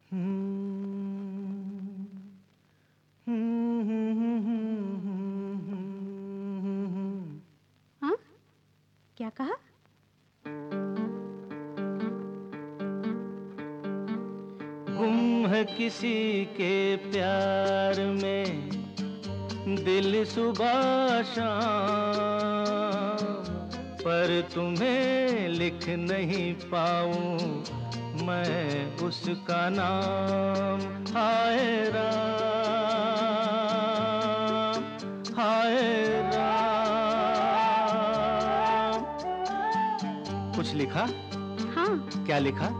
हाँ? क्या कहा? गुम है किसी के प्यार में दिल सुबह शाम, पर तुम्हें लिख नहीं पाऊं मैं उसका नाम। हाय राम, हाय राम। कुछ लिखा? हाँ। क्या लिखा?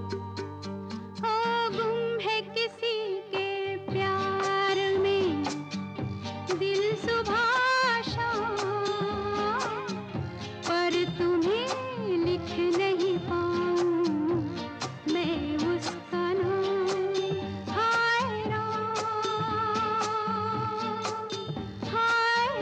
गुम है किसी के प्यार में दिल सुबह शाम, पर तुम्हें लिख नहीं पाऊं मैं उसका नाम। हाय राम, हाय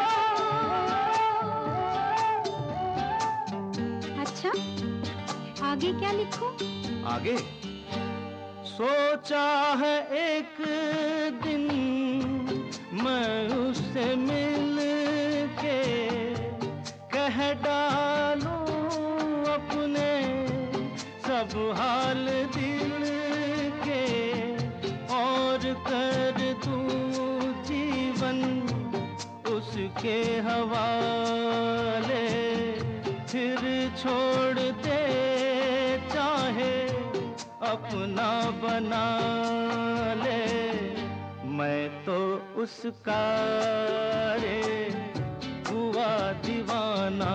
राम। अच्छा, आगे क्या लिखूं? आगे सोचा है एक दिन मैं उससे मिल के कह डालूं अपने सब हाल दिल के, और कर दूं जीवन उसके हवाले। फिर छोड़ दे चाहे अपना बना ले, मैं तो उसका रे हुआ दीवाना।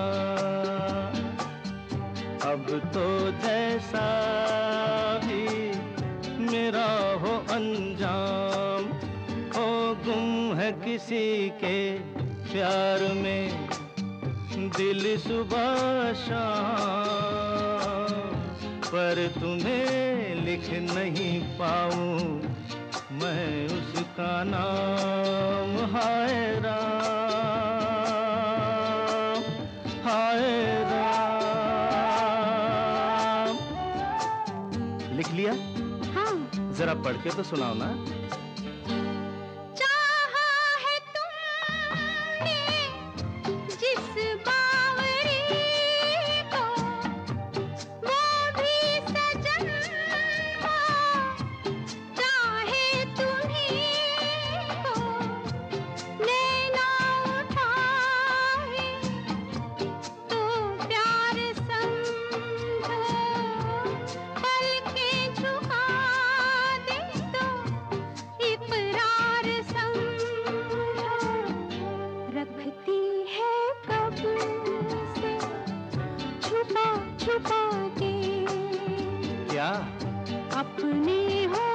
अब तो जैसा भी मेरा हो अंजाम, हो गुम है किसी के प्यार में दिल सुबह शाम, पर तुम्हें लिख नहीं पाऊं मैं उसका नाम। हाय राम, हाय राम। लिख लिया? हाँ। जरा पढ़ के तो सुनाओ ना। छुपा के क्या? अपने हो